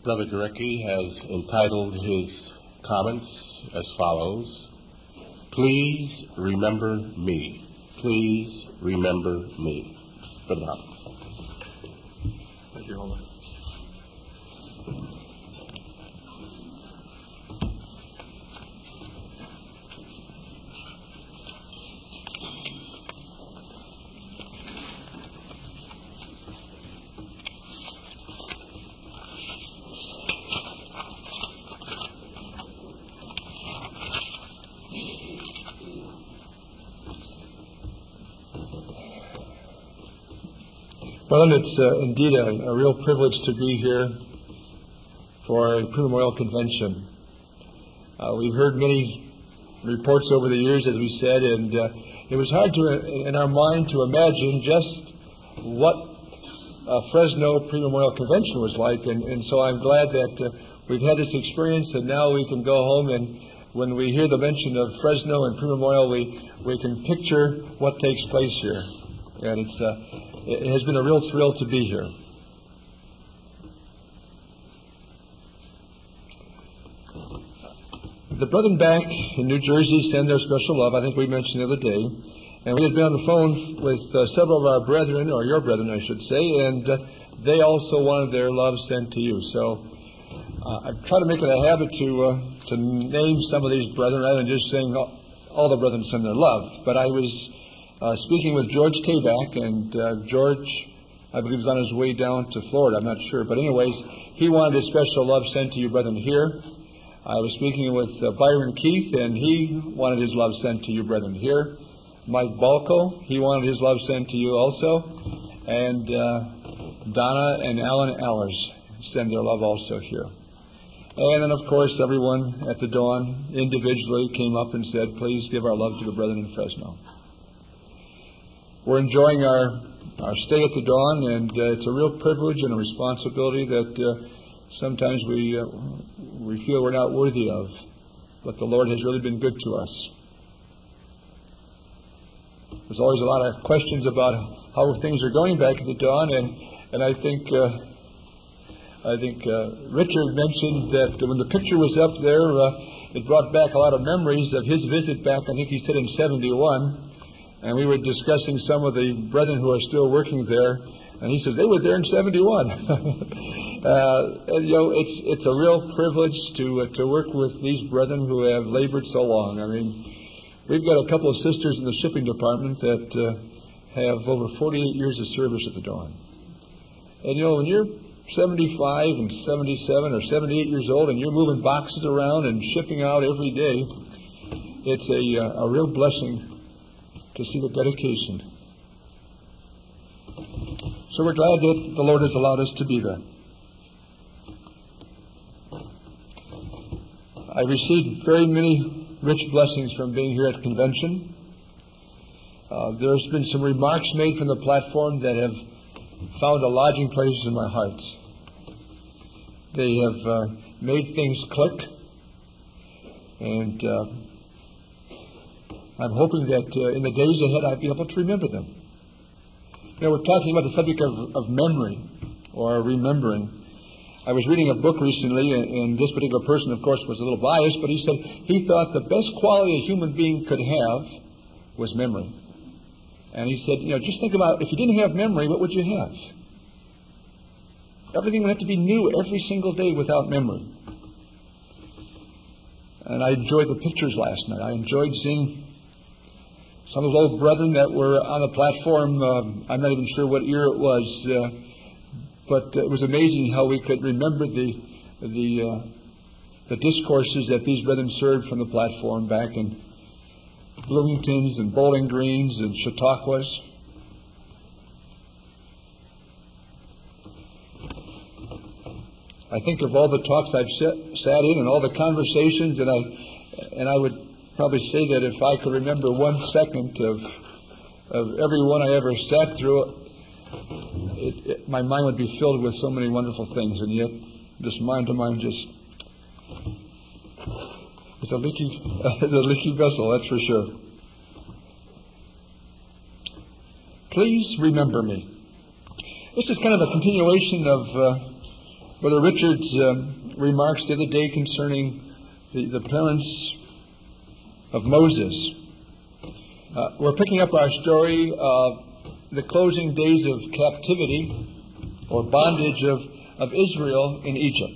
Brother Gurecki has entitled his comments as follows: Please remember me. Please remember me. Brother Howard. Thank you, Homer. Well, it's indeed a real privilege to be here for a Prememorial Convention. We've heard many reports over the years, as we said, and it was hard in our mind to imagine just what Fresno Prememorial Convention was like, and so I'm glad that we've had this experience, and now we can go home, and when we hear the mention of Fresno and Prememorial, we can picture what takes place here, and it has been a real thrill to be here. The brethren back in New Jersey send their special love. I think we mentioned the other day. And we had been on the phone with several of our brethren, or your brethren, I should say, and they also wanted their love sent to you. So I try to make it a habit to name some of these brethren rather than just saying all the brethren send their love. But I was speaking with George Tabak, and George, I believe, was on his way down to Florida. I'm not sure. But anyways, he wanted his special love sent to you, brethren, here. I was speaking with Byron Keith, and he wanted his love sent to you, brethren, here. Mike Balco, he wanted his love sent to you also. And Donna and Alan Allers send their love also here. And then, of course, everyone at the Dawn individually came up and said, please give our love to the brethren in Fresno. We're enjoying our stay at the Dawn, and it's a real privilege and a responsibility that sometimes we feel we're not worthy of. But the Lord has really been good to us. There's always a lot of questions about how things are going back at the Dawn, and I think Richard mentioned that when the picture was up there, it brought back a lot of memories of his visit back, I think he said in 71. And we were discussing some of the brethren who are still working there, and he says they were there in 71. And, it's a real privilege to work with these brethren who have labored so long. I mean, we've got a couple of sisters in the shipping department that have over 48 years of service at the Dawn. And when you're 75 and 77 or 78 years old and you're moving boxes around and shipping out every day, it's a real blessing to see the dedication. So we're glad that the Lord has allowed us to be there. I received very many rich blessings from being here at the convention. There's been some remarks made from the platform that have found a lodging place in my heart. They have made things click, and I'm hoping that in the days ahead I'll be able to remember them. We're talking about the subject of memory or remembering. I was reading a book recently, and this particular person, of course, was a little biased, but he said he thought the best quality a human being could have was memory. And he said, just think about if you didn't have memory, what would you have? Everything would have to be new every single day without memory. And I enjoyed the pictures last night. I enjoyed seeing some of those old brethren that were on the platform. I'm not even sure what year it was, but it was amazing how we could remember the discourses that these brethren served from the platform back in Bloomingtons and Bowling Greens and Chautauquas. I think of all the talks I've sat in and all the conversations, and I would probably say that if I could remember 1 second of every one I ever sat through, my mind would be filled with so many wonderful things, and yet this mind-to-mind just is a leaky vessel, that's for sure. Please remember me. This is kind of a continuation Brother Richard's remarks the other day concerning the parents of Moses. We're picking up our story of the closing days of captivity or bondage of Israel in Egypt.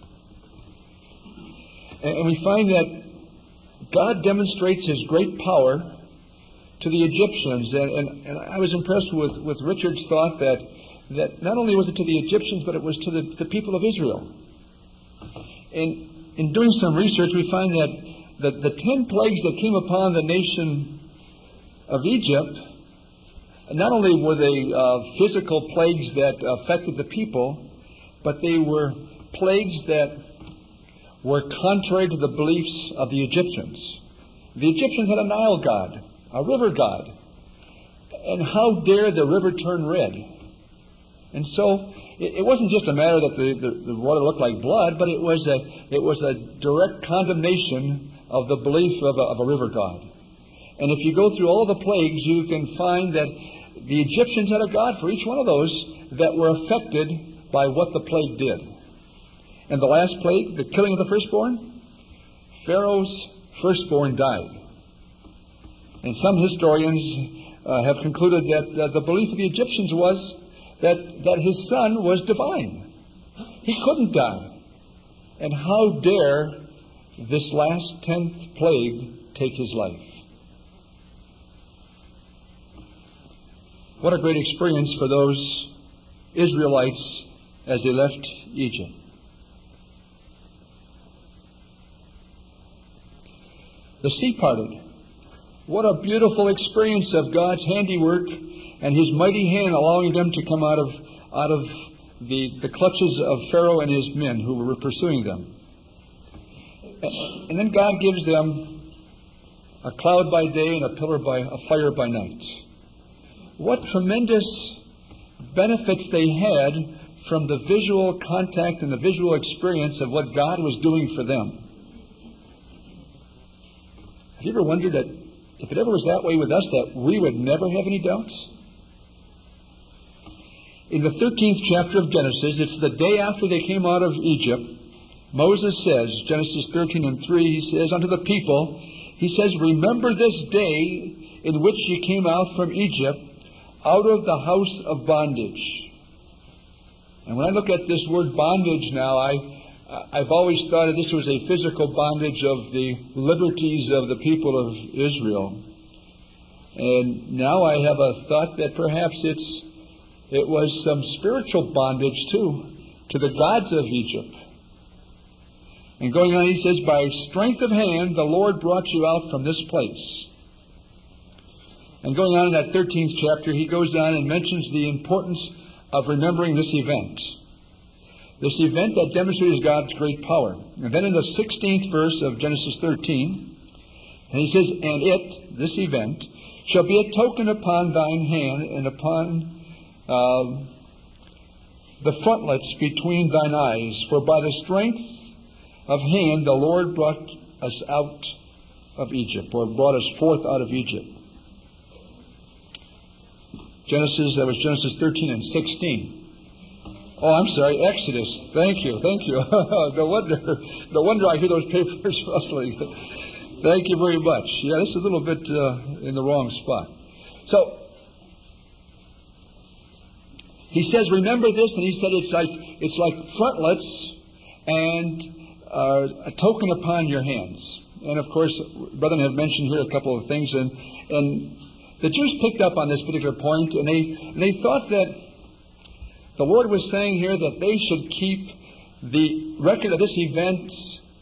And we find that God demonstrates His great power to the Egyptians. And I was impressed with Richard's thought that not only was it to the Egyptians, but it was to the people of Israel. And in doing some research, we find that the 10 plagues that came upon the nation of Egypt, not only were they physical plagues that affected the people, but they were plagues that were contrary to the beliefs of the Egyptians. The Egyptians had a Nile god, a river god. And how dare the river turn red? And so it wasn't just a matter that the water looked like blood, but it was a direct condemnation of the belief of a river god. And if you go through all the plagues, you can find that the Egyptians had a god for each one of those that were affected by what the plague did. And the last plague, the killing of the firstborn, Pharaoh's firstborn died. And some historians have concluded that the belief of the Egyptians was that his son was divine. He couldn't die. And how dare this last 10th plague take his life? What a great experience for those Israelites as they left Egypt. The sea parted. What a beautiful experience of God's handiwork and His mighty hand allowing them to come out of the clutches of Pharaoh and his men who were pursuing them. And then God gives them a cloud by day and a fire by night. What tremendous benefits they had from the visual contact and the visual experience of what God was doing for them. Have you ever wondered that if it ever was that way with us, that we would never have any doubts? In the 13th chapter of Genesis, it's the day after they came out of Egypt, Moses says, Genesis 13 and 3, he says unto the people, he says, remember this day in which ye came out from Egypt, out of the house of bondage. And when I look at this word bondage now, I've always thought that this was a physical bondage of the liberties of the people of Israel. And now I have a thought that perhaps it was some spiritual bondage too, to the gods of Egypt. And going on, he says, by strength of hand the Lord brought you out from this place. And going on in that 13th chapter, he goes on and mentions the importance of remembering this event. This event that demonstrates God's great power. And then in the 16th verse of Genesis 13, and he says, and it, this event, shall be a token upon thine hand and upon the frontlets between thine eyes. For by the strength of hand the Lord brought us out of Egypt, or brought us forth out of Egypt. That was Genesis 13 and 16. Oh, I'm sorry, Exodus. Thank you. No wonder I hear those papers rustling. Thank you very much. Yeah, this is a little bit in the wrong spot. So, he says, remember this, and he said it's like frontlets and a token upon your hands. And of course, brethren have mentioned here a couple of things, and the Jews picked up on this particular point, and they thought that the Lord was saying here that they should keep the record of this event,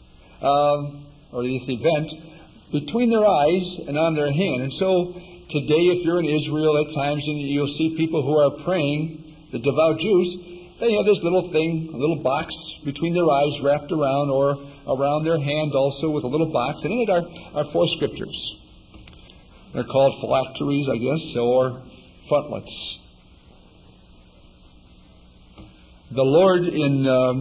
between their eyes and on their hand. And so today, if you're in Israel at times and you'll see people who are praying, the devout Jews, they have this little thing, a little box between their eyes wrapped around, or around their hand also with a little box, and in it are 4 scriptures. They're called phylacteries, I guess, or frontlets. The Lord in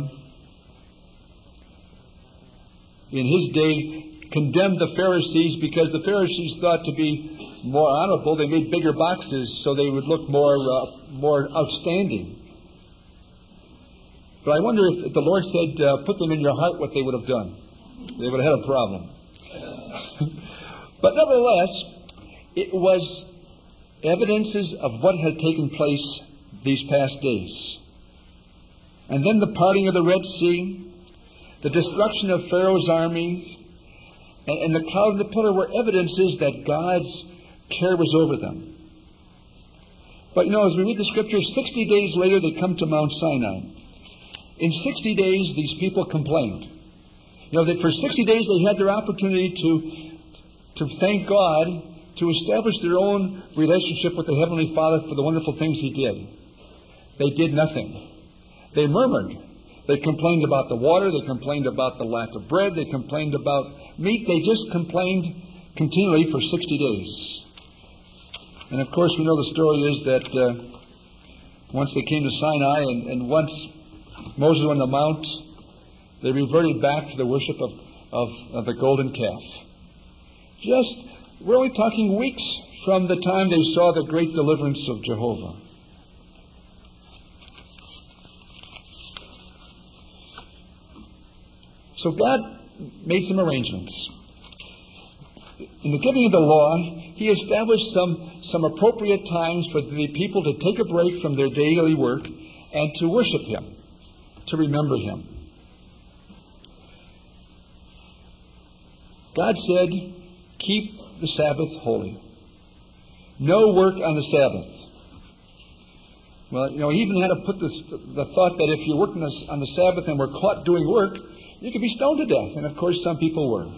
His day condemned the Pharisees because the Pharisees thought to be more honorable. They made bigger boxes so they would look more outstanding. But I wonder if the Lord said, put them in your heart, what they would have done. They would have had a problem. But nevertheless, it was evidences of what had taken place these past days. And then the parting of the Red Sea, the destruction of Pharaoh's armies, and the cloud and the pillar were evidences that God's care was over them. But as we read the Scriptures, 60 days later they come to Mount Sinai. In 60 days these people complained. That for 60 days they had their opportunity to thank God, to establish their own relationship with the Heavenly Father for the wonderful things He did. They did nothing. They murmured. They complained about the water. They complained about the lack of bread. They complained about meat. They just complained continually for 60 days. And of course we know the story is that once they came to Sinai and once Moses was on the mount, they reverted back to the worship of the golden calf. We're only talking weeks from the time they saw the great deliverance of Jehovah. So God made some arrangements. In the giving of the law, He established some appropriate times for the people to take a break from their daily work and to worship Him, to remember Him. God said, keep the Sabbath holy. No work on the Sabbath. Well, He even had to put the thought that if you worked on the Sabbath and were caught doing work, you could be stoned to death. And of course, some people were.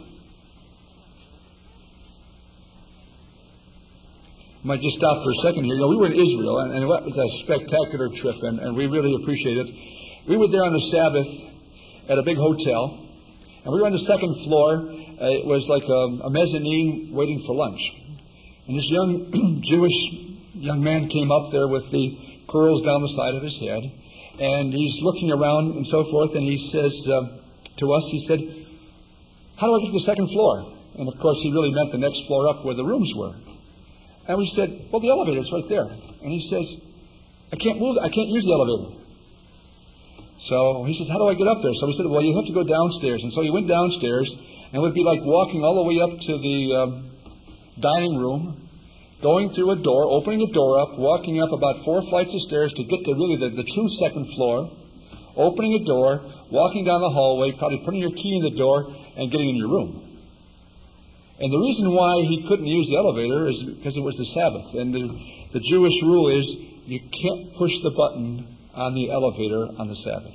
I might just stop for a second here. We were in Israel, and it was a spectacular trip, and we really appreciate it. We were there on the Sabbath at a big hotel, and we were on the second floor. It was like a mezzanine waiting for lunch. And this young Jewish young man came up there with the curls down the side of his head, and he's looking around and so forth, and he says to us, he said, how do I get to the second floor? And of course he really meant the next floor up where the rooms were. And we said, well, the elevator's right there. And he says, I can't use the elevator. So he says, how do I get up there? So we said, well, you have to go downstairs. And so he went downstairs, and it would be like walking all the way up to the dining room, going through a door, opening the door up, walking up about 4 flights of stairs to get to really the true second floor, opening a door, walking down the hallway, probably putting your key in the door, and getting in your room. And the reason why he couldn't use the elevator is because it was the Sabbath. And the Jewish rule is you can't push the button on the elevator on the Sabbath.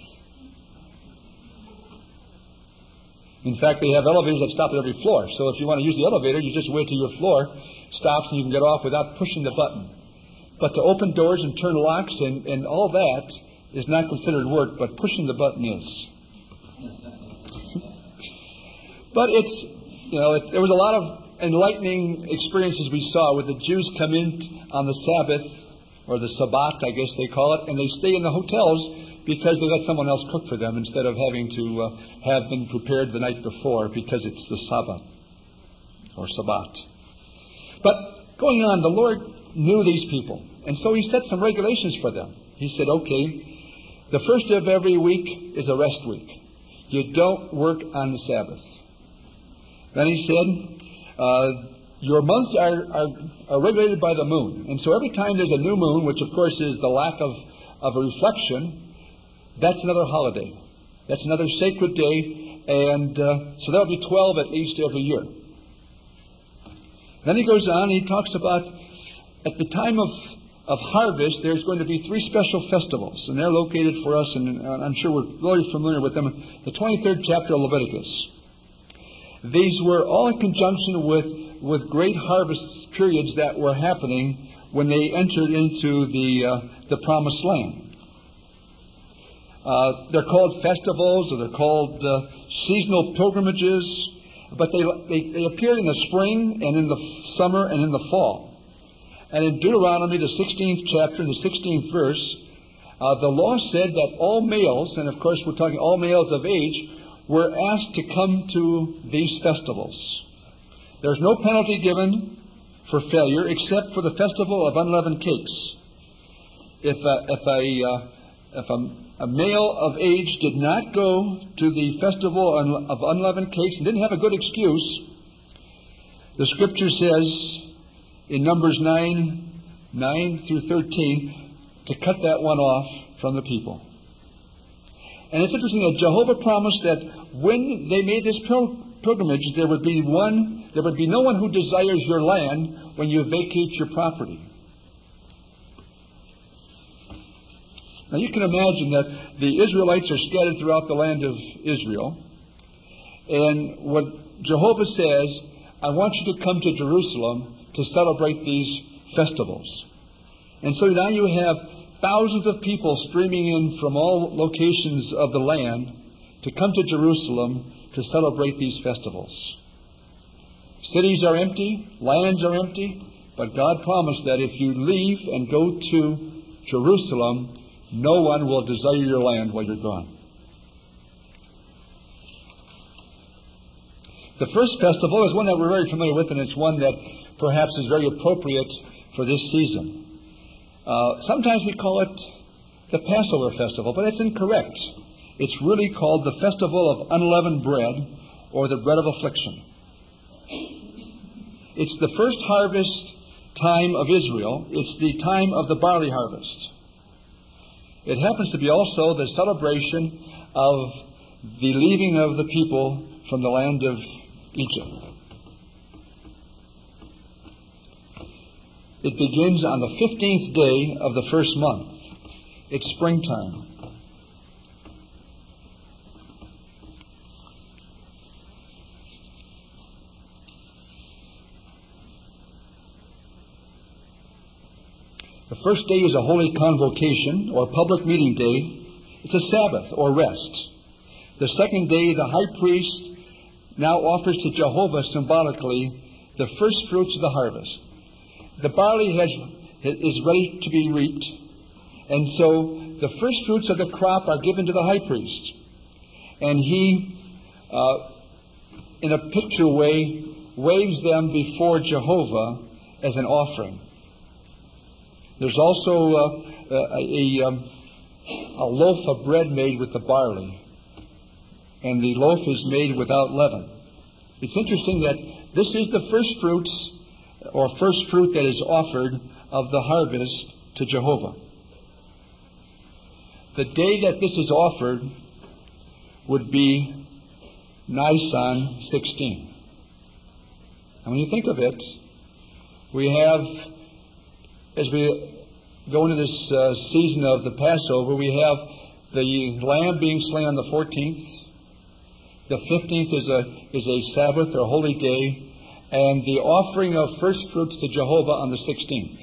In fact, they have elevators that stop at every floor. So if you want to use the elevator, you just wait till your floor stops and you can get off without pushing the button. But to open doors and turn locks and all that is not considered work, but pushing the button is. But there was a lot of enlightening experiences we saw with the Jews come in on the Sabbath, or the Sabbat, I guess they call it, and they stay in the hotels because they let someone else cook for them instead of having to have been prepared the night before because it's the Sabbath, or Sabbat. But going on, the Lord knew these people, and so He set some regulations for them. He said, okay, the first of every week is a rest week. You don't work on the Sabbath. Then He said, your months are regulated by the moon. And so every time there's a new moon, which of course is the lack of a reflection, that's another holiday. That's another sacred day. And so there'll be 12 at least every year. Then He goes on, He talks about at the time of harvest, there's going to be 3 special festivals. And they're located for us, and I'm sure we're very familiar with them. The 23rd chapter of Leviticus. These were all in conjunction with great harvest periods that were happening when they entered into the Promised Land. They're called festivals, or they're called seasonal pilgrimages, but they appeared in the spring and in the summer and in the fall. And in Deuteronomy, the 16th chapter, the 16th verse, the law said that all males, and of course we're talking all males of age, were asked to come to these festivals. There's no penalty given for failure except for the festival of unleavened cakes. If a a male of age did not go to the festival of unleavened cakes and didn't have a good excuse, the Scripture says in Numbers 9 through 13, to cut that one off from the people. And it's interesting that Jehovah promised that when they made this pilgrimage, there would be no one who desires your land when you vacate your property. Now you can imagine that the Israelites are scattered throughout the land of Israel. And what Jehovah says, I want you to come to Jerusalem to celebrate these festivals. And so now you have thousands of people streaming in from all locations of the land to come to Jerusalem to celebrate these festivals. Cities are empty, lands are empty, but God promised that if you leave and go to Jerusalem, no one will desire your land while you're gone. The first festival is one that we're very familiar with, and it's one that perhaps is very appropriate for this season. Sometimes we call it the Passover festival, but it's incorrect. It's really called the Festival of Unleavened Bread, or the Bread of Affliction. It's the first harvest time of Israel. It's the time of the barley harvest. It happens to be also the celebration of the leaving of the people from the land of Egypt. It begins on the 15th day of the first month. It's springtime. The first day is a holy convocation or public meeting day. It's a Sabbath or rest. The second day, the high priest now offers to Jehovah symbolically the first fruits of the harvest. The barley is ready to be reaped, and so the first fruits of the crop are given to the high priest. And he, in a picture way, waves them before Jehovah as an offering. There's also a loaf of bread made with the barley, and the loaf is made without leaven. It's interesting that this is the first fruits, or first fruit that is offered of the harvest to Jehovah. The day that this is offered would be Nisan 16. And when you think of it, we have, as we go into this season of the Passover, we have the lamb being slain on the 14th. The 15th is a Sabbath or holy day, and the offering of first fruits to Jehovah on the 16th.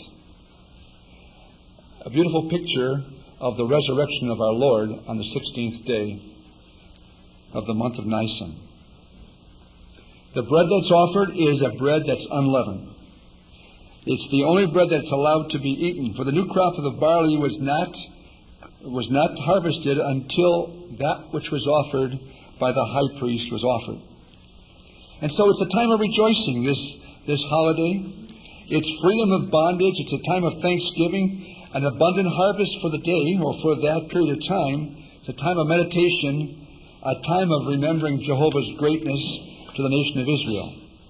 A beautiful picture of the resurrection of our Lord on the 16th day of the month of Nisan. The bread that's offered is a bread that's unleavened. It's the only bread that's allowed to be eaten, for the new crop of the barley was not harvested until that which was offered by the high priest was offered. And so it's a time of rejoicing, this holiday. It's freedom of bondage. It's a time of thanksgiving, an abundant harvest for the day, or for that period of time. It's a time of meditation, a time of remembering Jehovah's greatness to the nation of Israel.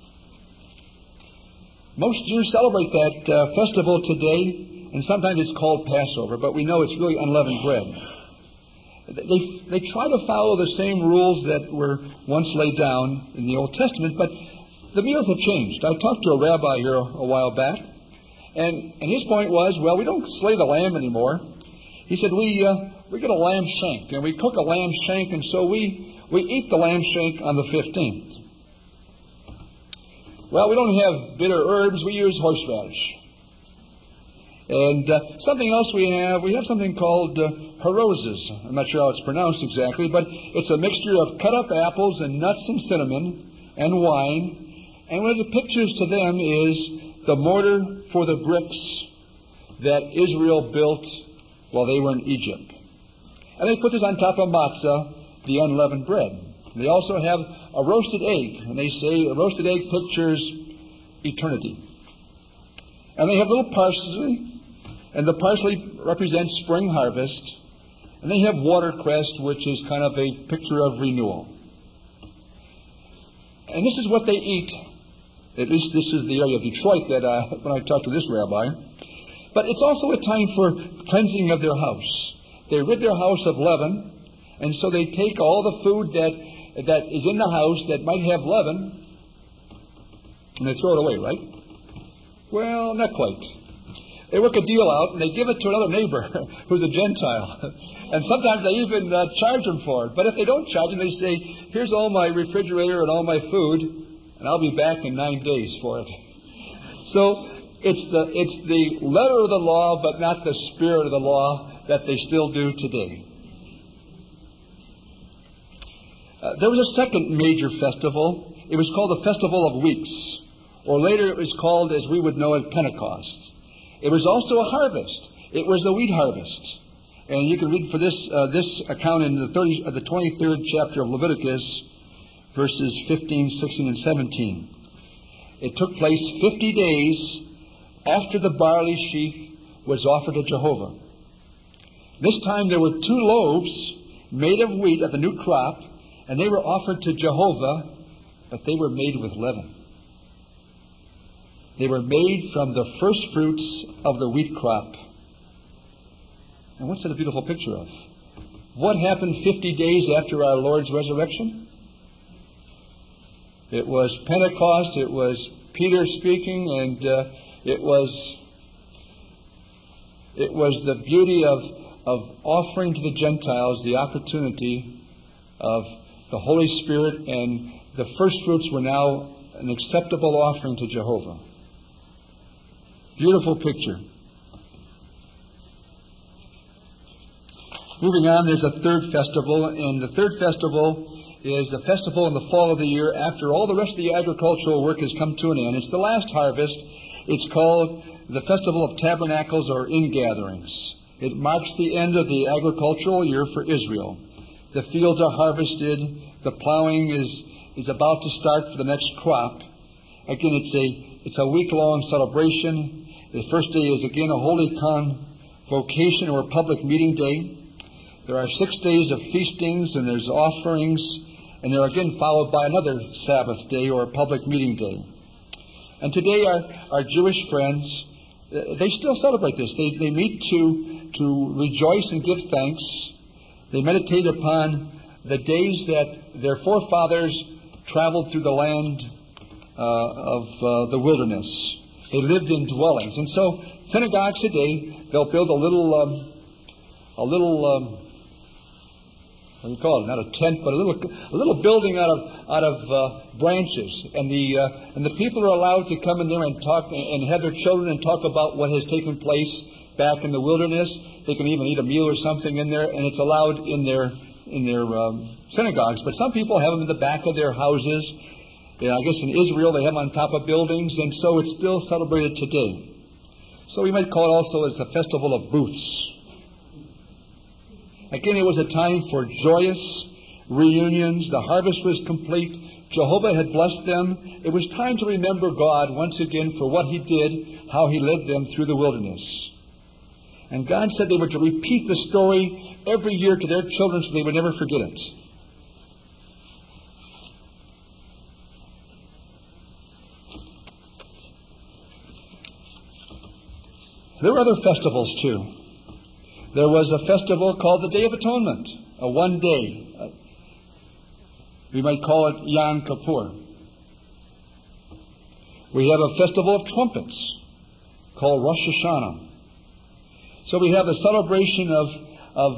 Most Jews celebrate that festival today, and sometimes it's called Passover, but we know it's really unleavened bread. They try to follow the same rules that were once laid down in the Old Testament, but the meals have changed. I talked to a rabbi here a while back, and his point was, well, we don't slay the lamb anymore. He said, we get a lamb shank, and we cook a lamb shank, and so we eat the lamb shank on the 15th. Well, we don't have bitter herbs, we use horseradish. And something else we have something called harozes. I'm not sure how it's pronounced exactly, but it's a mixture of cut up apples and nuts and cinnamon and wine. And one of the pictures to them is the mortar for the bricks that Israel built while they were in Egypt. And they put this on top of matzah, the unleavened bread. They also have a roasted egg, and they say a roasted egg pictures eternity. And they have little parsley, and the parsley represents spring harvest. And they have watercress, which is kind of a picture of renewal. And this is what they eat. At least this is the area of Detroit that when I talked to this rabbi. But it's also a time for cleansing of their house. They rid their house of leaven, and so they take all the food that is in the house that might have leaven, and they throw it away, right? Well, not quite. They work a deal out, and they give it to another neighbor who's a Gentile. And sometimes they even charge them for it. But if they don't charge them, they say, here's all my refrigerator and all my food, and I'll be back in 9 days for it. So it's the letter of the law, but not the spirit of the law that they still do today. There was a second major festival. It was called the Festival of Weeks, or later it was called, as we would know it, Pentecost. It was also a harvest. It was the wheat harvest. And you can read for this account in the 23rd chapter of Leviticus, verses 15, 16, and 17. It took place 50 days after the barley sheaf was offered to Jehovah. This time there were 2 loaves made of wheat of the new crop, and they were offered to Jehovah, but they were made with leaven. They were made from the first fruits of the wheat crop. And what's that a beautiful picture of? What happened 50 days after our Lord's resurrection? It was Pentecost, it was Peter speaking, and it was the beauty of offering to the Gentiles the opportunity of the Holy Spirit, and the first fruits were now an acceptable offering to Jehovah. Beautiful picture. Moving on, there's a third festival, and the third festival is a festival in the fall of the year after all the rest of the agricultural work has come to an end. It's the last harvest. It's called the Festival of Tabernacles, or Ingatherings. It marks the end of the agricultural year for Israel. The fields are harvested. The plowing is about to start for the next crop. Again, it's a week-long celebration. The first day is again a holy convocation or public meeting day. There are 6 days of feastings, and there's offerings, and they're again followed by another Sabbath day or public meeting day. And today our Jewish friends, they still celebrate this. They meet to rejoice and give thanks. They meditate upon the days that their forefathers traveled through the land of the wilderness. They lived in dwellings. And so synagogues today, they'll build a little what do you call it? Not a tent, but a little building out of branches, and the people are allowed to come in there and talk and have their children and talk about what has taken place back in the wilderness. They can even eat a meal or something in there, and it's allowed in their synagogues. But some people have them in the back of their houses. I guess in Israel they have them on top of buildings, and so it's still celebrated today. So we might call it also as the Festival of Booths. Again, it was a time for joyous reunions. The harvest was complete. Jehovah had blessed them. It was time to remember God once again for what He did, how He led them through the wilderness. And God said they were to repeat the story every year to their children so they would never forget it. There were other festivals too. There was a festival called the Day of Atonement, a one day. We might call it Yom Kippur. We have a festival of trumpets called Rosh Hashanah. So we have a celebration of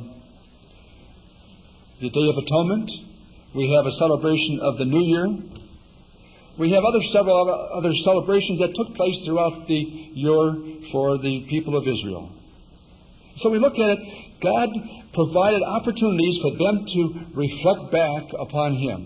the Day of Atonement. We have a celebration of the New Year. We have several other celebrations that took place throughout the year for the people of Israel. So we look at it, God provided opportunities for them to reflect back upon Him.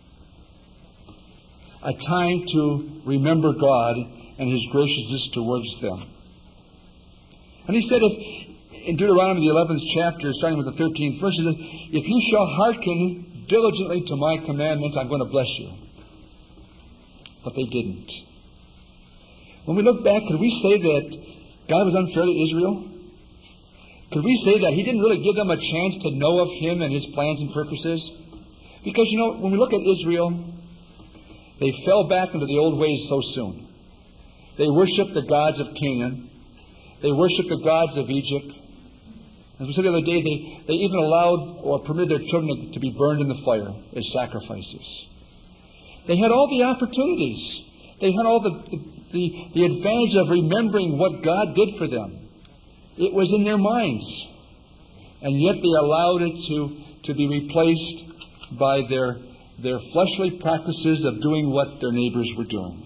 A time to remember God and His graciousness towards them. And He said, in Deuteronomy, the 11th chapter, starting with the 13th verse, He says, if you shall hearken diligently to my commandments, I'm going to bless you. But they didn't. When we look back, could we say that God was unfair to Israel? Could we say that He didn't really give them a chance to know of Him and His plans and purposes? Because, when we look at Israel, they fell back into the old ways so soon. They worshiped the gods of Canaan. They worshiped the gods of Egypt. As we said the other day, they even allowed or permitted their children to be burned in the fire as sacrifices. They had all the opportunities. They had all the advantage of remembering what God did for them. It was in their minds. And yet they allowed it to be replaced by their fleshly practices of doing what their neighbors were doing.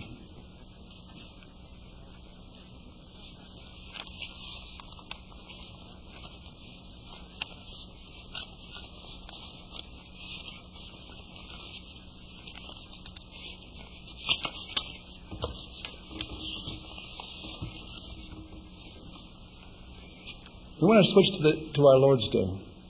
We want to switch to our Lord's Day.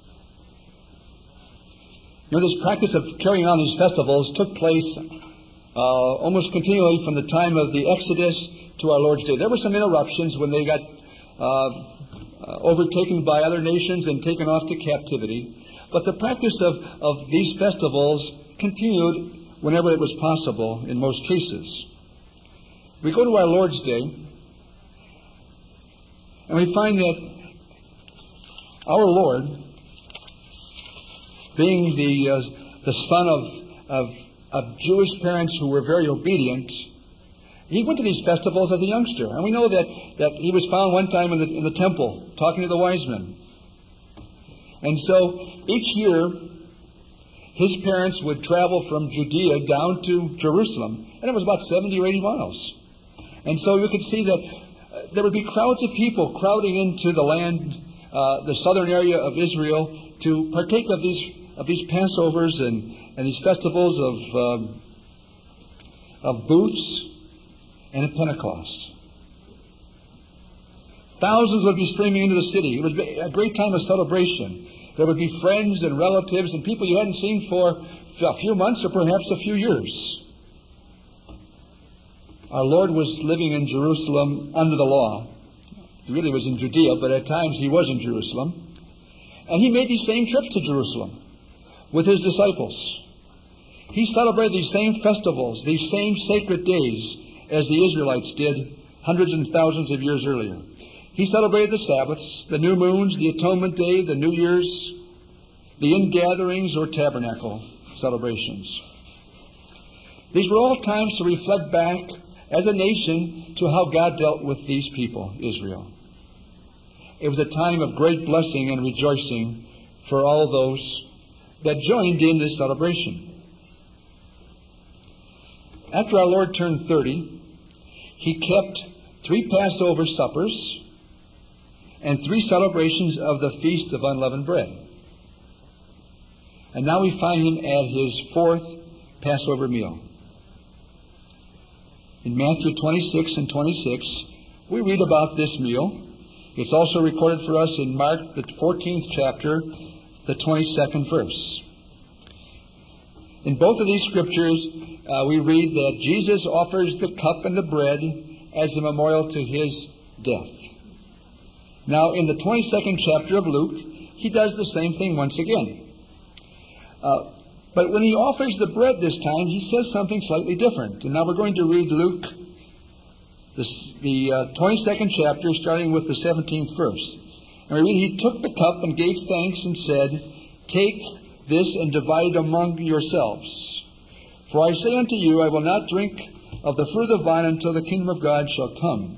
This practice of carrying on these festivals took place almost continually from the time of the Exodus to our Lord's Day. There were some interruptions when they got overtaken by other nations and taken off to captivity. But the practice of these festivals continued whenever it was possible in most cases. We go to our Lord's Day, and we find that our Lord, being the son of Jewish parents who were very obedient, He went to these festivals as a youngster. And we know that He was found one time in the temple talking to the wise men. And so each year, His parents would travel from Judea down to Jerusalem, and it was about 70 or 80 miles. And so you could see that there would be crowds of people crowding into the land, the southern area of Israel, to partake of these Passovers and these festivals of booths and of Pentecost. Thousands would be streaming into the city. It was a great time of celebration. There would be friends and relatives and people you hadn't seen for a few months or perhaps a few years. Our Lord was living in Jerusalem under the law. He really was in Judea, but at times He was in Jerusalem. And He made these same trips to Jerusalem with His disciples. He celebrated these same festivals, these same sacred days as the Israelites did hundreds and thousands of years earlier. He celebrated the Sabbaths, the new moons, the Atonement Day, the New Year's, the ingatherings or tabernacle celebrations. These were all times to reflect back as a nation to how God dealt with these people, Israel. It was a time of great blessing and rejoicing for all those that joined in this celebration. After our Lord turned 30, He kept 3 Passover suppers and 3 celebrations of the Feast of Unleavened Bread. And now we find Him at His 4th Passover meal. In Matthew 26 and 26, we read about this meal. It's also recorded for us in Mark, the 14th chapter, the 22nd verse. In both of these scriptures, we read that Jesus offers the cup and the bread as a memorial to His death. Now, in the 22nd chapter of Luke, He does the same thing once again. But when He offers the bread this time, He says something slightly different. And now we're going to read Luke, the 22nd chapter, starting with the 17th verse. And we read, He took the cup and gave thanks and said, "Take this and divide among yourselves. For I say unto you, I will not drink of the fruit of the vine until the kingdom of God shall come."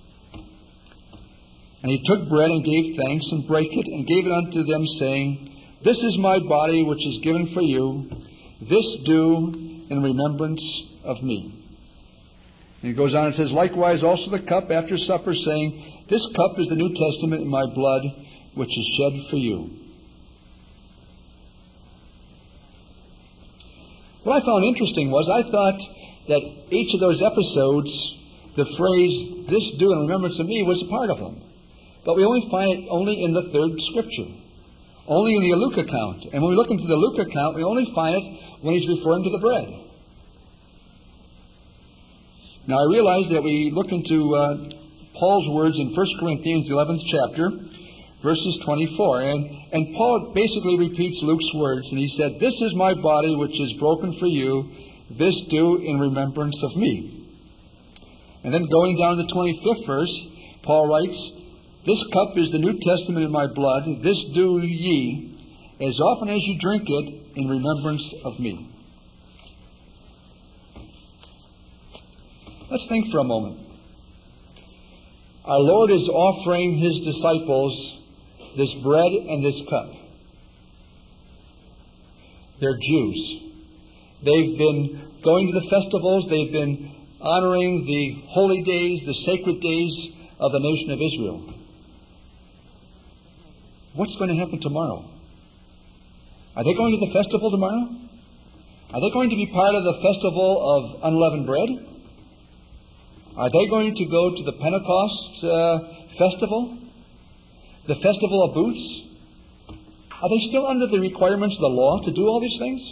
And He took bread and gave thanks and brake it and gave it unto them, saying, "This is my body which is given for you. This do in remembrance of me." And He goes on and says, "Likewise also the cup after supper, saying, This cup is the New Testament in my blood, which is shed for you." What I found interesting was I thought that each of those episodes, the phrase, "This do in remembrance of me," was a part of them. But we only find it only in the 3rd scripture. Only in the Luke account. And when we look into the Luke account, we only find it when He's referring to the bread. Now, I realize that we look into Paul's words in 1 Corinthians, the 11th chapter, verses 24. And Paul basically repeats Luke's words, and he said, "This is my body which is broken for you. This do in remembrance of me." And then going down to the 25th verse, Paul writes, "This cup is the New Testament in my blood. This do ye as often as you drink it in remembrance of me." Let's think for a moment. Our Lord is offering His disciples this bread and this cup. They're Jews. They've been going to the festivals. They've been honoring the holy days, the sacred days of the nation of Israel. What's going to happen tomorrow? Are they going to the festival tomorrow? Are they going to be part of the festival of unleavened bread? Are they going to go to the Pentecost festival? The festival of booths? Are they still under the requirements of the law to do all these things?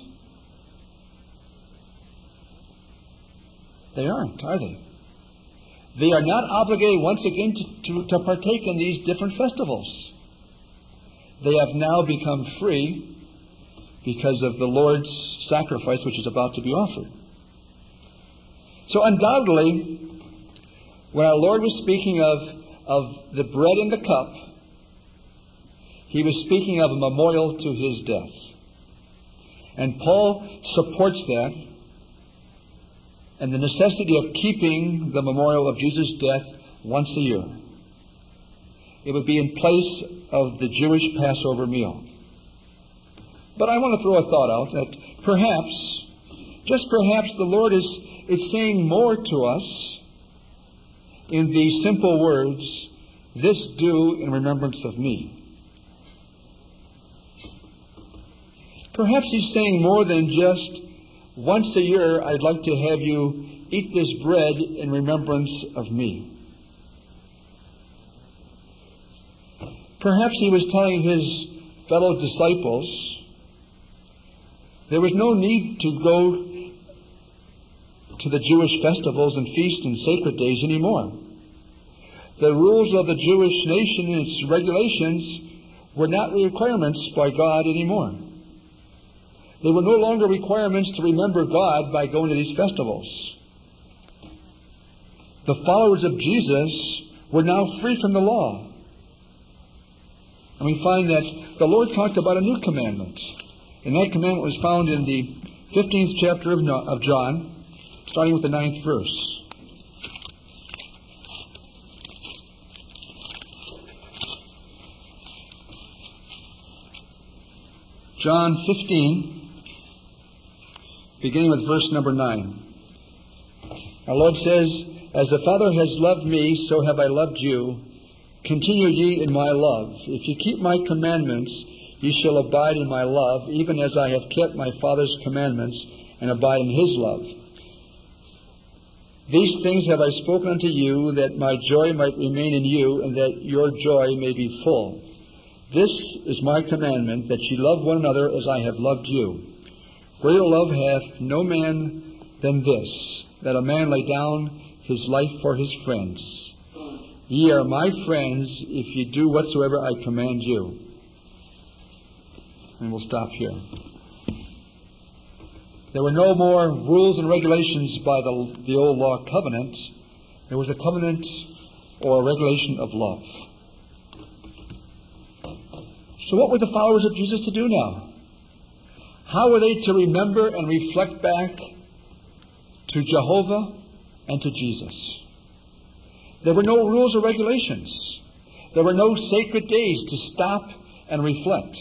They aren't, are they? They are not obligated once again to partake in these different festivals. They have now become free because of the Lord's sacrifice which is about to be offered. So undoubtedly, when our Lord was speaking of the bread and the cup, He was speaking of a memorial to His death. And Paul supports that and the necessity of keeping the memorial of Jesus' death once a year. It would be in place of the Jewish Passover meal. But I want to throw a thought out that perhaps, just perhaps, the Lord is saying more to us in these simple words, "This do in remembrance of me." Perhaps He's saying more than just, "Once a year I'd like to have you eat this bread in remembrance of me." Perhaps He was telling His fellow disciples there was no need to go to the Jewish festivals and feasts and sacred days anymore. The rules of the Jewish nation and its regulations were not requirements by God anymore. They were no longer requirements to remember God by going to these festivals. The followers of Jesus were now free from the law. And we find that the Lord talked about a new commandment. And that commandment was found in the 15th chapter of John, starting with the 9th verse. John 15, beginning with verse number 9. Our Lord says, "As the Father has loved me, so have I loved you. Continue ye in my love. If ye keep my commandments, ye shall abide in my love, even as I have kept my Father's commandments and abide in His love. These things have I spoken unto you, that my joy might remain in you, and that your joy may be full. This is my commandment, that ye love one another as I have loved you. Greater love hath no man than this, that a man lay down his life for his friends. Ye are my friends, if ye do whatsoever I command you." And we'll stop here. There were no more rules and regulations by the old law covenant. There was a covenant or a regulation of love. So what were the followers of Jesus to do now? How were they to remember and reflect back to Jehovah and to Jesus? There were no rules or regulations. There were no sacred days to stop and reflect.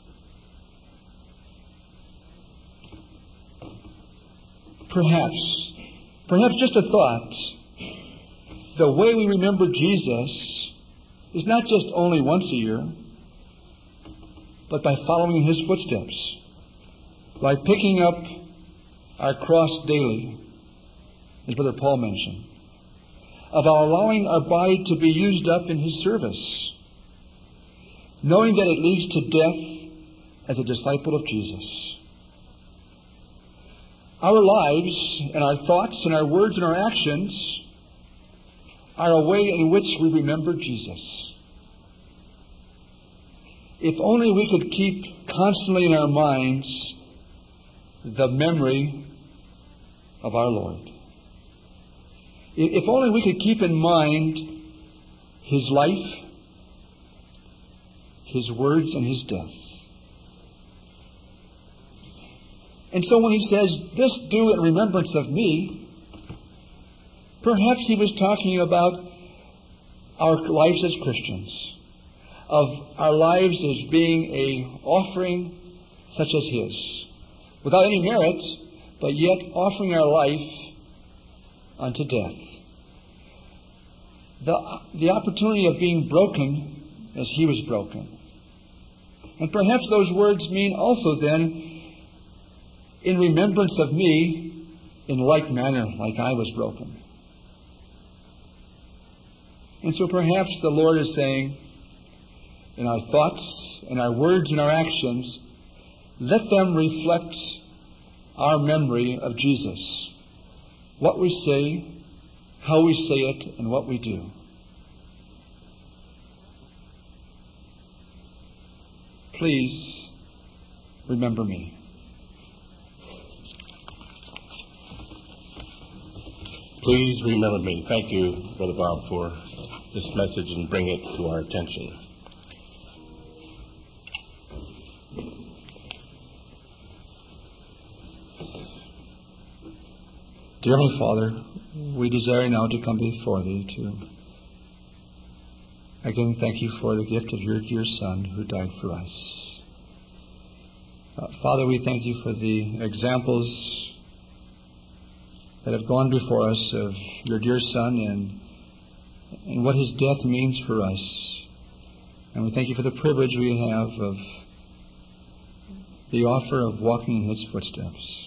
Perhaps just a thought, the way we remember Jesus is not just only once a year, but by following in His footsteps, by picking up our cross daily, as Brother Paul mentioned, of our allowing our body to be used up in His service, knowing that it leads to death as a disciple of Jesus. Our lives and our thoughts and our words and our actions are a way in which we remember Jesus. if only we could keep constantly in our minds the memory of our Lord. If only we could keep in mind His life, His words, and His death. And so when He says, "This do in remembrance of me," perhaps He was talking about our lives as Christians, of our lives as being an offering such as His, without any merits, but yet offering our life unto death. The opportunity of being broken as He was broken. And perhaps those words mean also then, in remembrance of me, in like manner, like I was broken. And so perhaps the Lord is saying, in our thoughts, in our words, and our actions, let them reflect our memory of Jesus. What we say, how we say it, and what we do. Please remember me. Please remember me. Thank you, Brother Bob, for this message and bring it to our attention. Dear Heavenly Father, we desire now to come before Thee to again thank You for the gift of Your dear Son who died for us. Father, we thank You for the examples that have gone before us of Your dear Son and what His death means for us. And we thank You for the privilege we have of the offer of walking in His footsteps.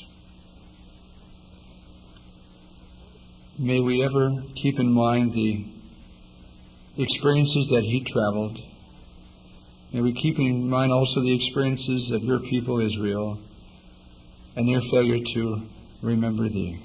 May we ever keep in mind the experiences that He traveled. May we keep in mind also the experiences of Your people Israel and their failure to remember Thee.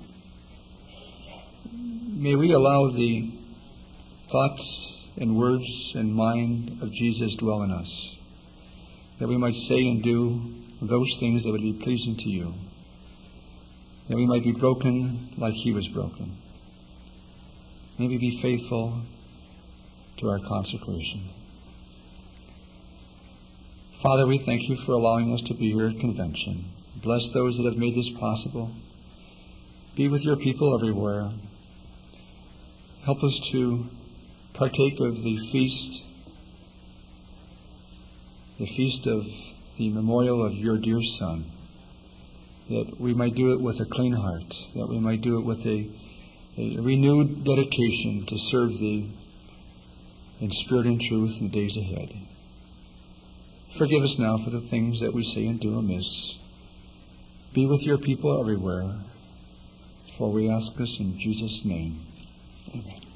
May we allow the thoughts and words and mind of Jesus dwell in us, that we might say and do those things that would be pleasing to You, that we might be broken like He was broken. May we be faithful to our consecration. Father, we thank You for allowing us to be here at convention. Bless those that have made this possible. Be with Your people everywhere. Help us to partake of the feast of the memorial of Your dear Son, that we might do it with a clean heart, that we might do it with a renewed dedication to serve Thee in spirit and truth in the days ahead. Forgive us now for the things that we say and do amiss. Be with Your people everywhere, for we ask this in Jesus' name. Amen.